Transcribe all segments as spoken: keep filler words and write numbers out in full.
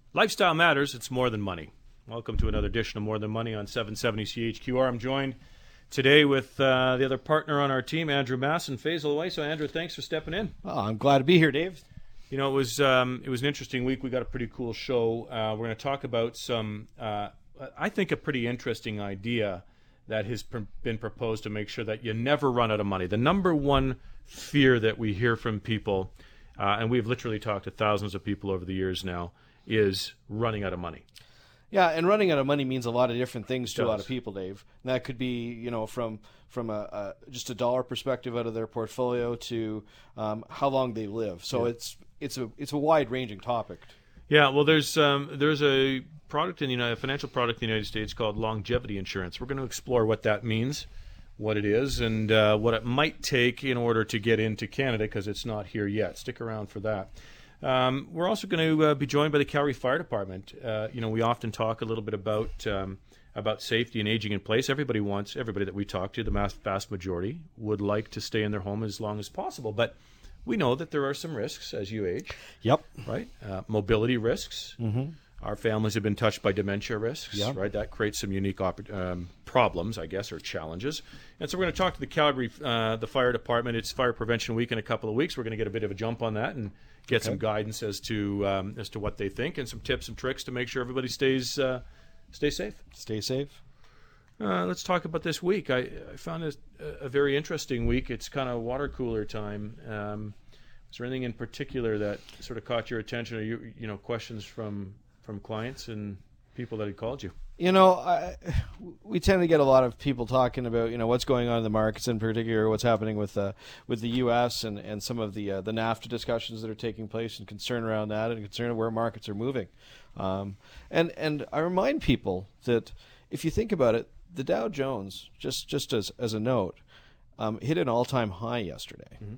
Lifestyle matters. It's more than money. Welcome to another edition of More Than Money on seven seventy C H Q R. I'm joined today with uh, the other partner on our team, Andrew Mass and Faisal Away. So, Andrew, thanks for stepping in. Oh, I'm glad to be here, Dave. You know, it was um, it was an interesting week. We got a pretty cool show. Uh, we're going to talk about some, uh, I think, a pretty interesting idea that has pr- been proposed to make sure that you never run out of money. The number one fear that we hear from people, uh, and we've literally talked to thousands of people over the years now, is running out of money. Yeah, and running out of money means a lot of different things to It a lot does. of people, Dave. And that could be, you know, from from a, a just a dollar perspective out of their portfolio to um, how long they live. So Yeah. it's it's a it's a wide ranging topic. Yeah, well, there's um, there's a product in the United, a financial product in the United States called longevity insurance. We're going to explore what that means, what it is, and uh, what it might take in order to get into Canada, because it's not here yet. Stick around for that. Um, we're also going to uh, be joined by the Calgary Fire Department. Uh, you know, we often talk a little bit about um, about safety and aging in place. Everybody wants, everybody that we talk to, the mass, vast majority, would like to stay in their home as long as possible. But we know that there are some risks as you age. Yep. Right? Uh, mobility risks. Mm-hmm. Our families have been touched by dementia risks. Yeah. Right? That creates some unique oppor- um, problems, I guess, or challenges. And so we're going to talk to the Calgary, uh, the Fire Department. It's Fire Prevention Week in a couple of weeks. We're going to get a bit of a jump on that and get Okay. some guidance as to um, as to what they think and some tips and tricks to make sure everybody stays uh, stays safe. Stay safe. Uh, let's talk about this week. I, I found it a, a very interesting week. It's kind of water cooler time. Um, is there anything in particular that sort of caught your attention, or you you know questions from from clients and people that had called you? You know, I, we tend to get a lot of people talking about, you know, what's going on in the markets, in particular what's happening with uh, with the U S and, and some of the uh, the NAFTA discussions that are taking place, and concern around that, and concern of where markets are moving. Um, and and I remind people that if you think about it, the Dow Jones, just just as as a note, um, hit an all time high yesterday. Mm-hmm.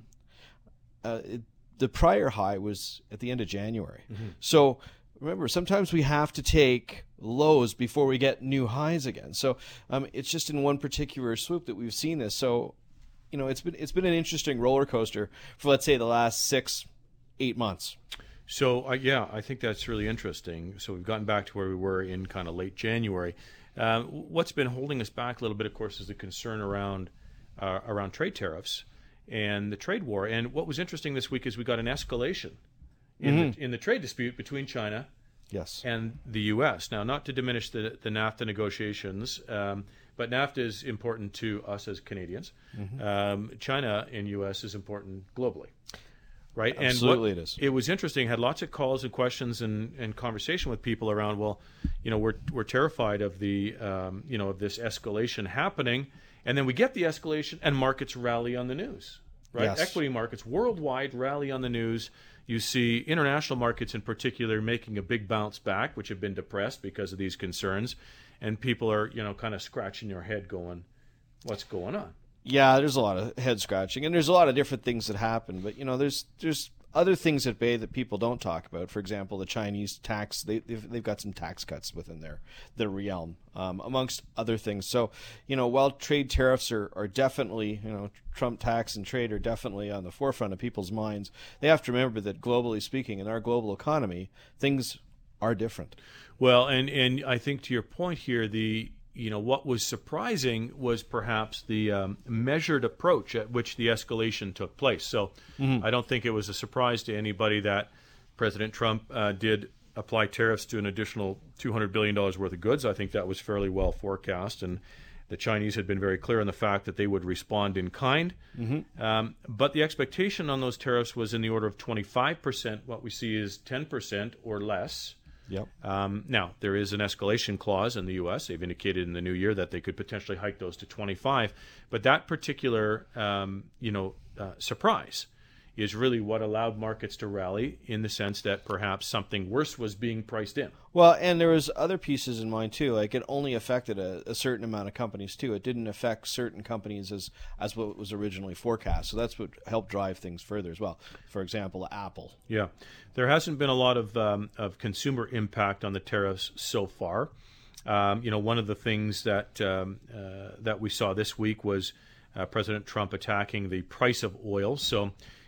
Uh, it, the prior high was at the end of January. Mm-hmm. So remember, sometimes we have to take lows before we get new highs again. So um, it's just in one particular swoop that we've seen this. So, you know, it's been it's been an interesting roller coaster for, let's say, the last six, eight months. So uh, yeah, I think that's really interesting. So we've gotten back to where we were in kind of late January. Um, what's been holding us back a little bit, of course, is the concern around uh, around trade tariffs and the trade war. And what was interesting this week is we got an escalation in, Mm-hmm. the, in the trade dispute between China Yes. and the U S. Now, not to diminish the, the NAFTA negotiations, um, but NAFTA is important to us as Canadians. Mm-hmm. Um, China and U S is important globally, right? Absolutely and what, it is. It was interesting. Had lots of calls and questions and, and conversation with people around. Well, you know, we're we're terrified of the um, you know of this escalation happening, and then we get the escalation, and markets rally on the news, right? Yes. Equity markets worldwide rally on the news. You see international markets in particular making a big bounce back, which have been depressed because of these concerns, and people are, you know, kind of scratching their head going, what's going on? Yeah, there's a lot of head scratching, and there's a lot of different things that happen. But, you know, there's there's other things at bay that people don't talk about. For example, the Chinese tax, they, they've, they've got some tax cuts within their, their realm, um, amongst other things. So, you know, while trade tariffs are, are definitely, you know, Trump tax and trade are definitely on the forefront of people's minds, they have to remember that globally speaking, in our global economy, things are different. Well, and, and I think to your point here, the you know what was surprising was perhaps the um, measured approach at which the escalation took place. So Mm-hmm. I don't think it was a surprise to anybody that President Trump uh, did apply tariffs to an additional two hundred billion dollars worth of goods. I think that was fairly well forecast, and the Chinese had been very clear on the fact that they would respond in kind. Mm-hmm. Um, but the expectation on those tariffs was in the order of twenty-five percent. What we see is ten percent or less. Yep. Um, now, there is an escalation clause in the U S. They've indicated in the new year that they could potentially hike those to twenty-five. But that particular, um, you know, uh, surprise is really what allowed markets to rally, in the sense that perhaps something worse was being priced in. Well, and there was other pieces in mind too. Like, it only affected a, a certain amount of companies too. It didn't affect certain companies as as what was originally forecast. So that's what helped drive things further as well. For example, Apple. Yeah, there hasn't been a lot of um, of consumer impact on the tariffs so far. Um, you know, one of the things that um, uh, that we saw this week was uh, President Trump attacking the price of oil. So,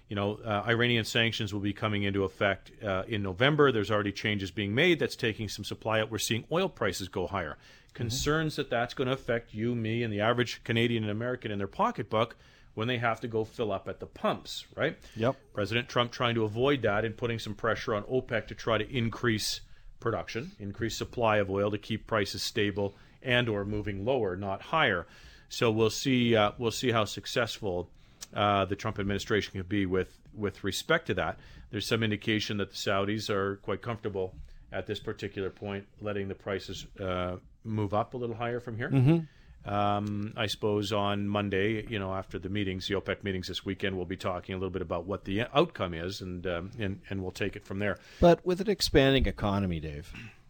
You know, uh, Iranian sanctions will be coming into effect uh, in November. There's already changes being made that's taking some supply out. We're seeing oil prices go higher. Concerns mm-hmm. that that's going to affect you, me, and the average Canadian and American in their pocketbook when they have to go fill up at the pumps, right? Yep. President Trump trying to avoid that and putting some pressure on OPEC to try to increase production, increase supply of oil to keep prices stable and or moving lower, not higher. So we'll see. Uh, we'll see how successful uh, the Trump administration can be with with respect to that. There's some indication that the Saudis are quite comfortable at this particular point, letting the prices uh, move up a little higher from here. Mm-hmm. Um, I suppose on Monday, you know, after the meetings, the OPEC meetings this weekend, we'll be talking a little bit about what the outcome is, and um, and and we'll take it from there. But with an expanding economy, Dave,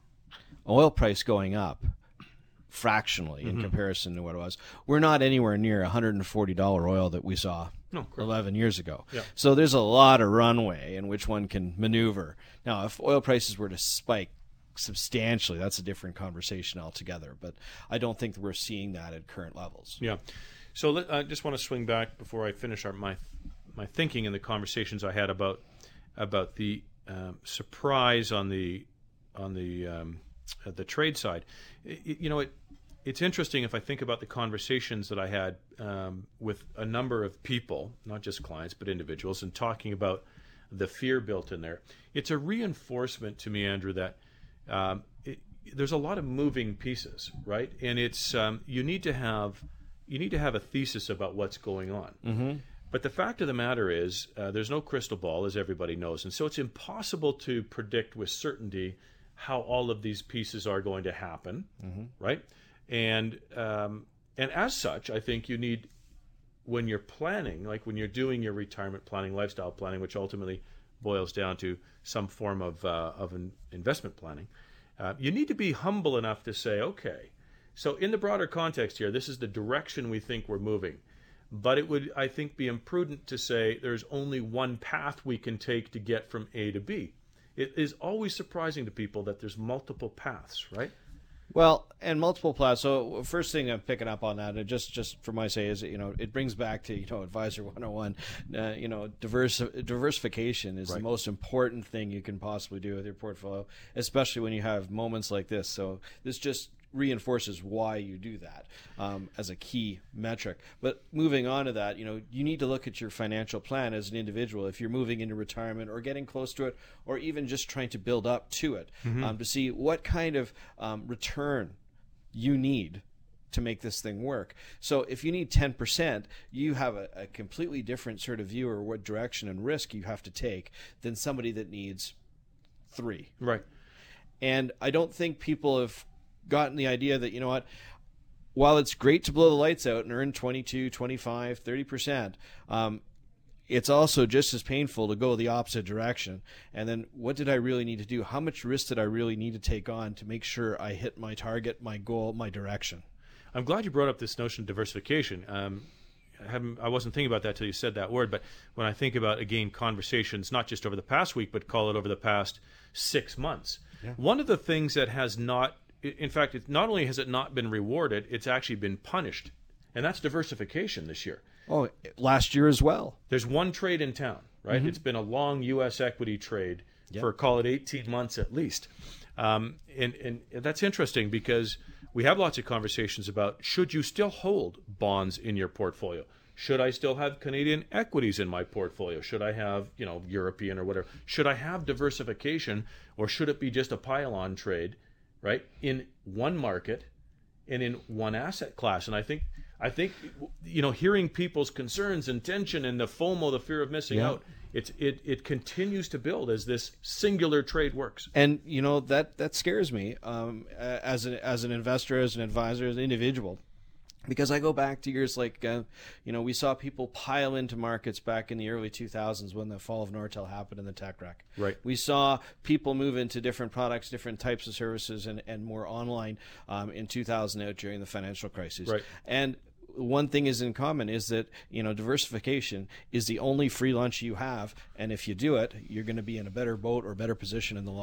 oil price going up fractionally in mm-hmm. comparison to what it was, we're not anywhere near one hundred forty dollars oil that we saw no, eleven years ago. Yeah. So there's a lot of runway in which one can maneuver. Now, if oil prices were to spike substantially, that's a different conversation altogether. But I don't think that we're seeing that at current levels. Yeah. So let, I just want to swing back before I finish our, my my thinking and the conversations I had about about the um, surprise on the on the um, uh, the trade side. It, you know, it it's interesting if I think about the conversations that I had um, with a number of people, not just clients but individuals, and talking about the fear built in there. It's a reinforcement to me, Andrew, that Um, it, there's a lot of moving pieces, right? And it's um, you need to have you need to have a thesis about what's going on. Mm-hmm. But the fact of the matter is, uh, there's no crystal ball, as everybody knows, and so it's impossible to predict with certainty how all of these pieces are going to happen, mm-hmm. right? And um, and as such, I think you need, when you're planning, like when you're doing your retirement planning, lifestyle planning, which ultimately boils down to some form of uh, of an investment planning, uh, you need to be humble enough to say, okay, so in the broader context here, this is the direction we think we're moving. But it would, I think, be imprudent to say there's only one path we can take to get from A to B. It is always surprising to people that there's multiple paths, right? Well, and multiple plots. So first thing I'm picking up on that, and just just for my say, is that, you know, it brings back to, you know, Advisor one oh one. Uh, you know, diverse, diversification is right. the most important thing you can possibly do with your portfolio, especially when you have moments like this. So this just reinforces why you do that um, as a key metric. But moving on to that, you know, you need to look at your financial plan as an individual if you're moving into retirement or getting close to it, or even just trying to build up to it, mm-hmm. um, to see what kind of um, return you need to make this thing work. So if you need ten percent, you have a, a completely different sort of view or what direction and risk you have to take than somebody that needs three. Right. And I don't think people have gotten the idea that, you know what, while it's great to blow the lights out and earn twenty-two, twenty-five, thirty percent, um, it's also just as painful to go the opposite direction. And then what did I really need to do? How much risk did I really need to take on to make sure I hit my target, my goal, my direction? I'm glad you brought up this notion of diversification. Um, I, haven't, I wasn't thinking about that till you said that word, but when I think about, again, conversations, not just over the past week, but call it over the past six months, yeah. One of the things that has not, in fact, it, not only has it not been rewarded, it's actually been punished, and that's diversification this year. Oh, last year as well. There's one trade in town, right? Mm-hmm. It's been a long U S equity trade yep. for, call it, eighteen months at least. Um, and, and that's interesting because we have lots of conversations about, should you still hold bonds in your portfolio? Should I still have Canadian equities in my portfolio? Should I have, you know, European or whatever? Should I have diversification, or should it be just a pile-on trade, right, in one market and in one asset class? And I think, I think, you know, hearing people's concerns and tension and the FOMO, the fear of missing yeah. out, it's it it continues to build as this singular trade works. And you know that that scares me um, as an as an investor, as an advisor, as an individual. Because I go back to years like, uh, you know, we saw people pile into markets back in the early two thousands when the fall of Nortel happened in the tech wreck. Right. We saw people move into different products, different types of services, and, and more online um, in two thousand out during the financial crisis. Right. And one thing is in common is that, you know, diversification is the only free lunch you have. And if you do it, you're going to be in a better boat or better position in the long run.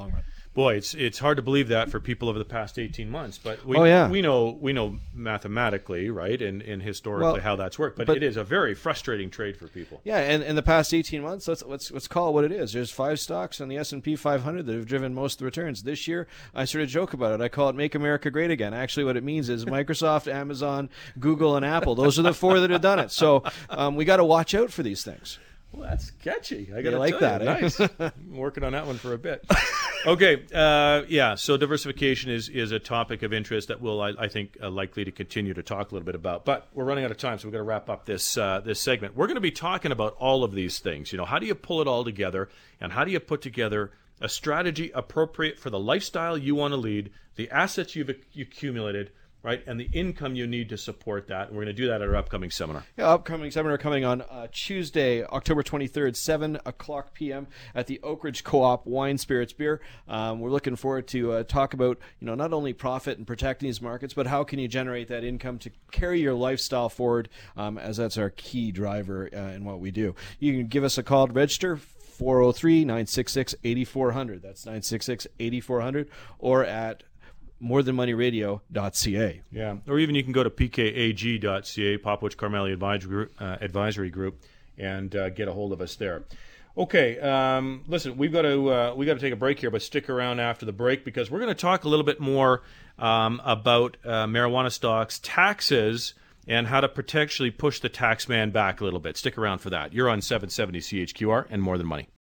Boy, it's it's hard to believe that for people over the past eighteen months, but we Oh, yeah. we know we know mathematically, right, and, and historically Well, how that's worked. But, but- it is a very frustrating trade for people. Yeah, and in the past eighteen months, let's let's let's call it what it is. There's five stocks on the S and P five hundred that have driven most of the returns this year. I sort of joke about it. I call it "Make America Great Again." Actually, what it means is Microsoft, Amazon, Google, and Apple. Those are the four that have done it. So um, we got to watch out for these things. Well, that's catchy. I got to like tell that, you. eh? Nice. I'm working on that one for a bit. Okay, uh, yeah. So diversification is is a topic of interest that we'll, I, I think, uh, likely to continue to talk a little bit about. But we're running out of time, so we've got to wrap up this uh, this segment. We're going to be talking about all of these things. You know, how do you pull it all together, and how do you put together a strategy appropriate for the lifestyle you want to lead, the assets you've ac- accumulated, right, and the income you need to support that. And we're going to do that at our upcoming seminar. Yeah, upcoming seminar coming on uh, Tuesday, October twenty-third, seven o'clock p.m. at the Oak Ridge Co-op Wine, Spirits, Beer. Um, we're looking forward to uh, talk about, you know, not only profit and protecting these markets, but how can you generate that income to carry your lifestyle forward, um, as that's our key driver uh, in what we do. You can give us a call to register, four oh three, nine six six, eight four zero zero. That's nine six six, eight four zero zero, or at more than money radio dot c a. Yeah, or even you can go to p k a g dot c a, Popowich Carmeli Advisory Group, uh, Advisory Group, and uh, get a hold of us there. Okay, um, listen, we've got to uh, we got to take a break here, but stick around after the break because we're going to talk a little bit more um, about uh, marijuana stocks, taxes, and how to potentially push the tax man back a little bit. Stick around for that. You're on seven seventy C H Q R and More Than Money.